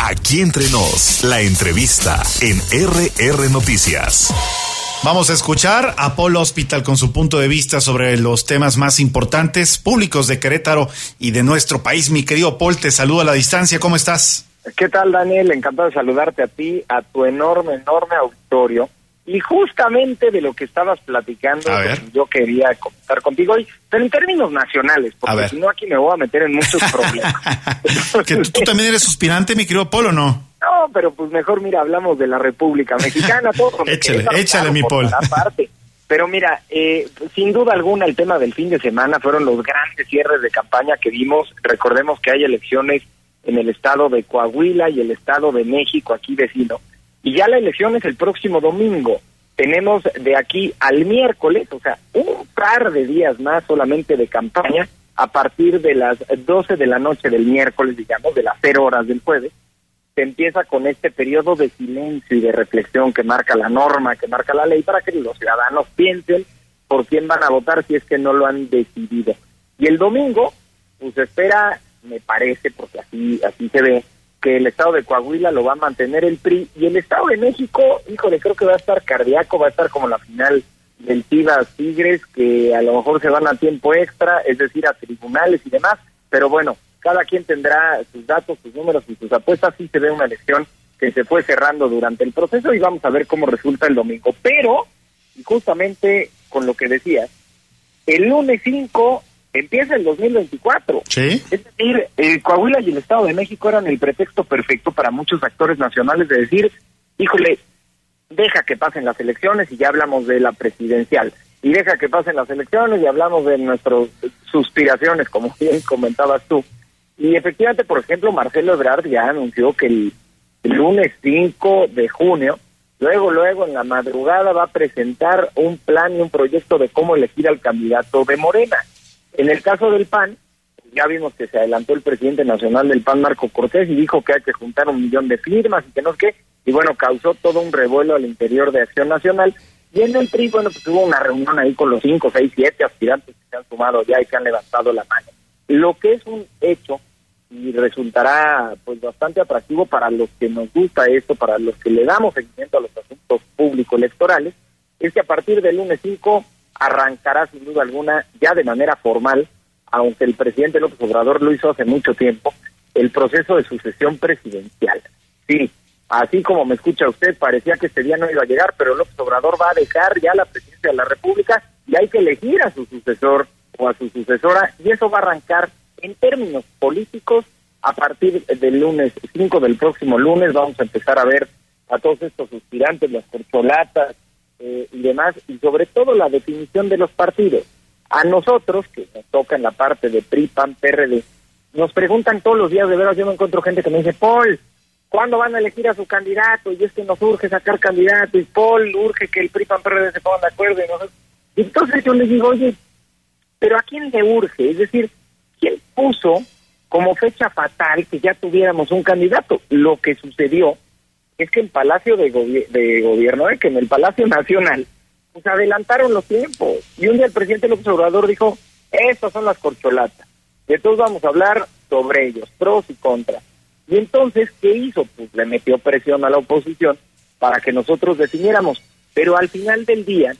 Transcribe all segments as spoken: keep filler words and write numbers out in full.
Aquí entre nos, la entrevista en R R Noticias. Vamos a escuchar a Paul Hospital con su punto de vista sobre los temas más importantes públicos de Querétaro y de nuestro país. Mi querido Paul, te saludo a la distancia. ¿Cómo estás? ¿Qué tal, Daniel? Encantado de saludarte a ti, a tu enorme, enorme auditorio. Y justamente de lo que estabas platicando, yo quería comentar contigo hoy, pero en términos nacionales, porque si no aquí me voy a meter en muchos problemas. ¿Que tú, tú también eres suspirante, mi querido Paul, o no? No, pero pues mejor, mira, hablamos de la República Mexicana, todo. échale, échale, mi Paul. Parte. Pero mira, eh, sin duda alguna el tema del fin de semana fueron los grandes cierres de campaña que vimos. Recordemos que hay elecciones en el estado de Coahuila y el estado de México, aquí vecino. Y ya la elección es el próximo domingo. Tenemos de aquí al miércoles, o sea, un par de días más solamente de campaña, a partir de las doce de la noche del miércoles, digamos, de las cero horas del jueves. Se empieza con este periodo de silencio y de reflexión que marca la norma, que marca la ley, para que los ciudadanos piensen por quién van a votar si es que no lo han decidido. Y el domingo, pues espera, me parece, porque así así se ve, que el estado de Coahuila lo va a mantener el P R I, y el estado de México, híjole, creo que va a estar cardíaco, va a estar como la final del Chivas Tigres, que a lo mejor se van a tiempo extra, es decir, a tribunales y demás, pero bueno, cada quien tendrá sus datos, sus números y sus apuestas. Sí se ve una elección que se fue cerrando durante el proceso y vamos a ver cómo resulta el domingo. Pero, y justamente con lo que decías, el lunes cinco empieza el dos mil veinticuatro. ¿Sí? Es decir, el Coahuila y el Estado de México eran el pretexto perfecto para muchos actores nacionales de decir, híjole, deja que pasen las elecciones y ya hablamos de la presidencial. Y deja que pasen las elecciones y hablamos de nuestras suspiraciones, como bien comentabas tú. Y efectivamente, por ejemplo, Marcelo Ebrard ya anunció que el, el lunes cinco de junio, luego, luego en la madrugada va a presentar un plan y un proyecto de cómo elegir al candidato de Morena. En el caso del P A N, ya vimos que se adelantó el presidente nacional del P A N, Marco Cortés, y dijo que hay que juntar un millón de firmas y que no sé qué, y bueno, causó todo un revuelo al interior de Acción Nacional. Y en el P R I, bueno, pues hubo una reunión ahí con los cinco, seis, siete aspirantes que se han sumado ya y que han levantado la mano. Lo que es un hecho y resultará pues bastante atractivo para los que nos gusta esto, para los que le damos seguimiento a los asuntos públicos electorales, es que a partir del lunes cinco arrancará sin duda alguna ya de manera formal, aunque el presidente López Obrador lo hizo hace mucho tiempo, el proceso de sucesión presidencial. Sí, así como me escucha usted, parecía que este día no iba a llegar, pero López Obrador va a dejar ya la presidencia de la República y hay que elegir a su sucesor o a su sucesora, y eso va a arrancar en términos políticos a partir del lunes cinco, del próximo lunes. Vamos a empezar a ver a todos estos suspirantes, las corcholatas eh, y demás, y sobre todo la definición de los partidos. A nosotros, que nos toca en la parte de P R I, P A N, P R D, nos preguntan todos los días, de veras, yo me encuentro gente que me dice, Paul, ¿cuándo van a elegir a su candidato? Y es que nos urge sacar candidato, y Paul, urge que el P R I, P A N, P R D se pongan de acuerdo. Y, nosotros... y entonces yo les digo, oye, ¿pero a quién le urge? Es decir, ¿quién puso como fecha fatal que ya tuviéramos un candidato? Lo que sucedió es que en Palacio de, Gobi- de Gobierno, eh, que en el Palacio Nacional, pues adelantaron los tiempos. Y un día el presidente López Obrador dijo, estas son las corcholatas. Y entonces vamos a hablar sobre ellos, pros y contras. Y entonces, ¿qué hizo? Pues le metió presión a la oposición para que nosotros definiéramos. Pero al final del día,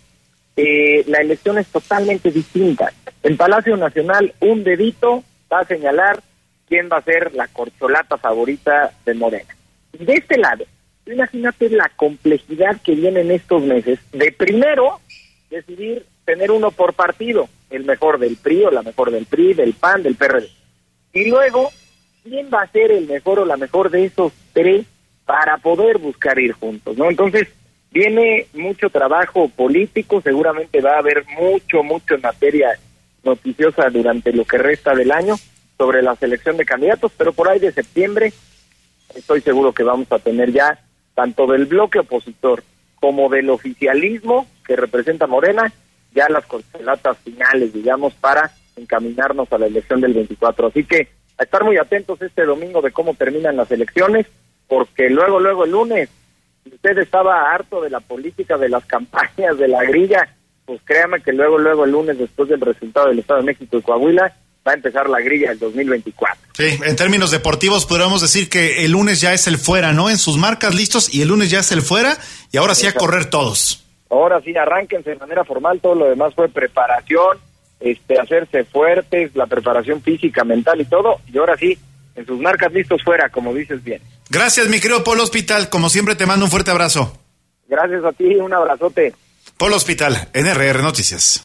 eh, la elección es totalmente distinta. En Palacio Nacional, un dedito va a señalar quién va a ser la corcholata favorita de Morena. Y de este lado, imagínate la complejidad que viene en estos meses de primero decidir tener uno por partido, el mejor del P R I o la mejor del P R I, del P A N, del P R D. Y luego, ¿quién va a ser el mejor o la mejor de esos tres para poder buscar ir juntos, ¿no? Entonces, viene mucho trabajo político, seguramente va a haber mucho, mucho en materia noticiosa durante lo que resta del año sobre la selección de candidatos, pero por ahí de septiembre estoy seguro que vamos a tener ya tanto del bloque opositor como del oficialismo que representa Morena, ya las corcholatas finales, digamos, para encaminarnos a la elección del veinticuatro. Así que a estar muy atentos este domingo de cómo terminan las elecciones, porque luego, luego el lunes, si usted estaba harto de la política, de las campañas, de la grilla, pues créame que luego, luego el lunes, después del resultado del Estado de México y Coahuila, va a empezar la grilla del dos mil veinticuatro. Sí, en términos deportivos podríamos decir que el lunes ya es el fuera, ¿no? En sus marcas listos y el lunes ya es el fuera y ahora sí a correr todos. Ahora sí, arránquense de manera formal, todo lo demás fue preparación, este, hacerse fuertes, la preparación física, mental y todo, y ahora sí, en sus marcas listos fuera, como dices bien. Gracias, mi querido Polo Hospital, como siempre te mando un fuerte abrazo. Gracias a ti, un abrazote. Polo Hospital, en R R Noticias.